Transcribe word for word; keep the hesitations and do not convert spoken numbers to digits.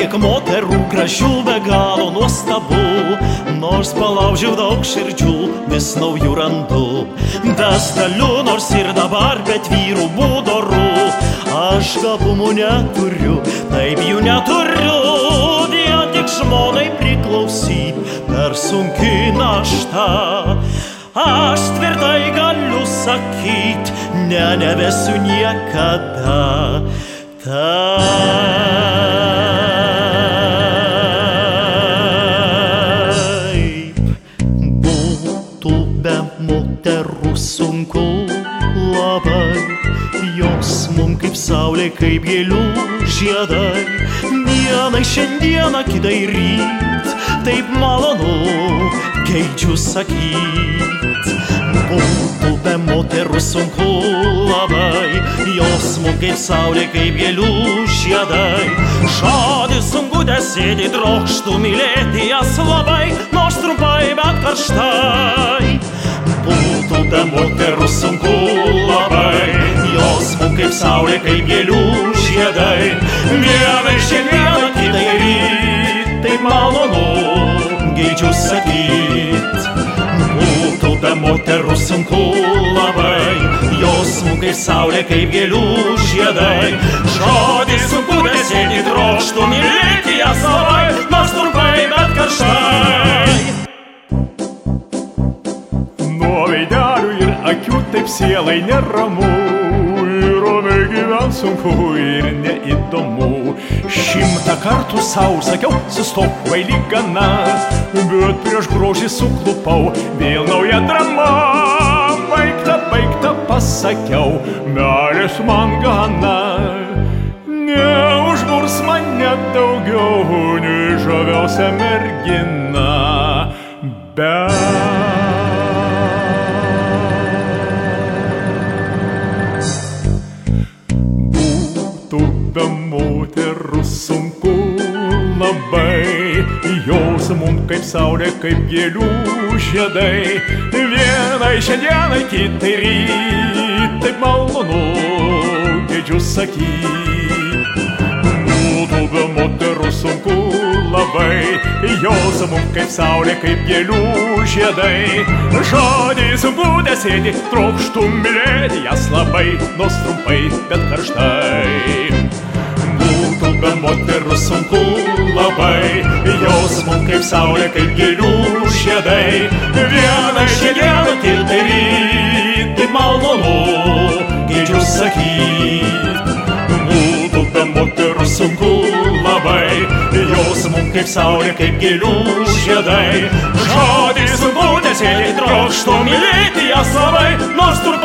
kiek moterų gražių be galo nuostabu, nors palaužiau daug širdžių, vis naujų randu. Bestaliu nors ir dabar, bet vyrų būdorų, aš gabumų neturiu, taip jų neturiu. Vien tik žmonai priklausyt per sunki našta. Aš tvirtai galiu sakyt, ne, nevesiu niekada. Taip, būtų be moterų sunku labai, jos mum kaip saulė, kaip gėlių žiedai. Vienai šiandieną, kitai ryt, taip malonu, geidžiu sakyt. Būtų be moterų sunku labai, jos mum kaip saulė, kaip gėlių žiedai. Žodis sunku tesėti, trokštų mylėti jas labai, nors trumpai, bet karštai. Būtų be moterų sunku labai, jos mum kaip saulė, kaip gėlių žiedai. Vienai šiandieną, kitai ryt, taip malonu, geidžiu sakyt. Būtų be moterų sunku labai, jos mum kaip saulė, kaip gėlių žiedai. Žodis sunku tesėti, trokštų mylėti jas labai, nors trumpai, bet karštai. Nuo veidelių ir akių taip sielai neramu, ir ramiai gyvent sunku ir neįdomu. Šimtą kartų sau sakiau, sustok kvaily gana, bet prieš grožį suklupau, vėl nauja drama. Baigta, baigta pasakiau, meilės man gana. Neužburs mane daugiau, nei žaviausia mergina. Bet be moterų sunku labai, jos mum kaip saulė, kaip gėlių žiedai. Vienai šiandienai, kitai ryt, taip malonu, geidžiu sakyt. Būtų be moterų sunku labai, jos mum kaip saulė, kaip gėlių žiedai. Žodį sunku tesėti, trokštų mylėti jas labai, nors trumpai, bet karštai. Būtų be moterų sunku labai, jos mum kaip saulė, kaip gėlių žiedai. Vienai šiandieną, kitai ryt, taip malonu, geidžiu sakyt. Būtų be moterų sunku labai, jos mum kaip saulė, kaip gėlių žiedai. Žodį sunku tesėti, trokštų mylėti jas labai, nors trumpai.